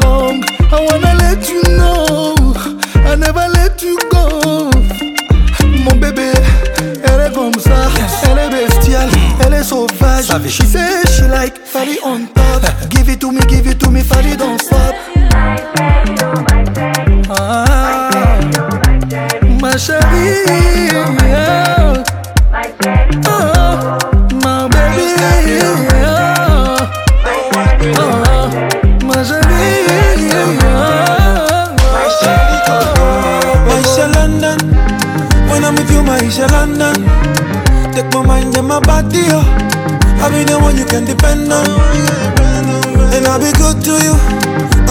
along. I wanna let you know I never let you go. Mon bébé, elle est comme ça, elle est bestiale, elle est sauvage. She say she like Fally on top. Give it to me, Fally don't stop. Ah, ma chérie, yeah. Oh, my baby, yeah. Oh, my chérie, yeah. Maisha London, when I'm with you, Maisha London. Take my mind and my body, I be the one you can depend on. And I'll be good to you,